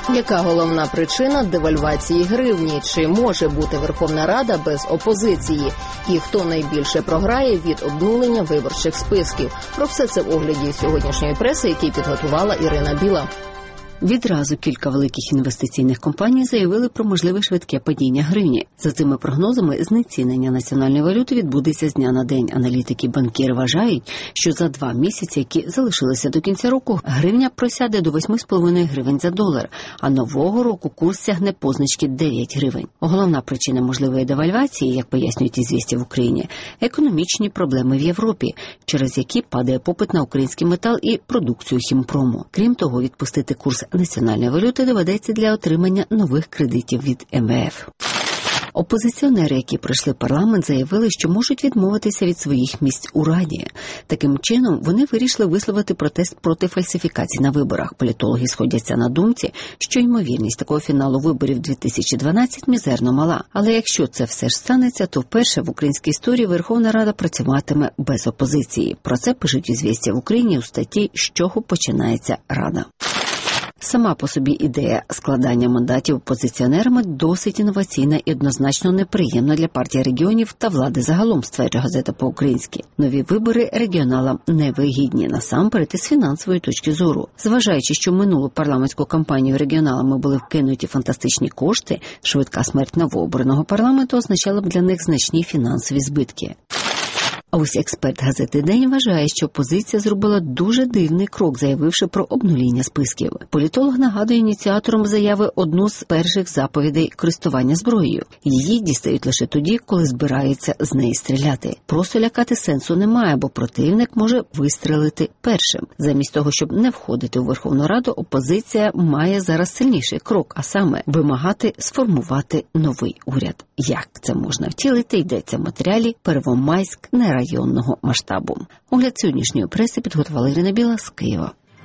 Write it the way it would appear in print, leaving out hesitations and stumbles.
Яка головна причина девальвації гривні? Чи може бути Верховна Рада без опозиції? І хто найбільше програє від обнулення виборчих списків? Про все це в огляді сьогоднішньої преси, який підготувала Ірина Біла. Відразу кілька великих інвестиційних компаній заявили про можливе швидке падіння гривні. За цими прогнозами, знецінення національної валюти відбудеться з дня на день. Аналітики і банкіри вважають, що за 2 місяці, які залишилися до кінця року, гривня просяде до 8,5 гривень за долар, а нового року курс сягне позначки 9 гривень. Головна причина можливої девальвації, як пояснюють «Ізвістія» в Україні, економічні проблеми в Європі, через які падає попит на український метал і продукцію хімпрому. Крім того, відпустити курс національної валюти доведеться для отримання нових кредитів від МВФ. Опозиціонери, які пройшли парламент, заявили, що можуть відмовитися від своїх місць у Раді. Таким чином, вони вирішили висловити протест проти фальсифікацій на виборах. Політологи сходяться на думці, що ймовірність такого фіналу виборів 2012 мізерно мала. Але якщо це все ж станеться, то вперше в українській історії Верховна Рада працюватиме без опозиції. Про це пишуть «Ізвістія» в Україні у статті «З чого починається Рада». Сама по собі ідея складання мандатів опозиціонерами досить інноваційна і однозначно неприємна для партії регіонів та влади загалом, стверджує газета по-українськи. Нові вибори регіоналам невигідні, насамперед із фінансової точки зору. Зважаючи, що в минулу парламентську кампанію регіоналами були вкинуті фантастичні кошти, швидка смерть новообраного парламенту означала б для них значні фінансові збитки. А ось експерт газети «День» вважає, що опозиція зробила дуже дивний крок, заявивши про обнуління списків. Політолог нагадує ініціаторам заяви одну з перших заповідей користування зброєю. Її дістають лише тоді, коли збираються з неї стріляти. Просто лякати сенсу немає, бо противник може вистрелити першим. Замість того, щоб не входити у Верховну Раду, опозиція має зараз сильніший крок, а саме вимагати сформувати новий уряд. Як це можна втілити, йдеться в матеріалі «Первомайськ» районного масштабу. Огляд сьогоднішньої преси підготувала Ірина Біла з Києва.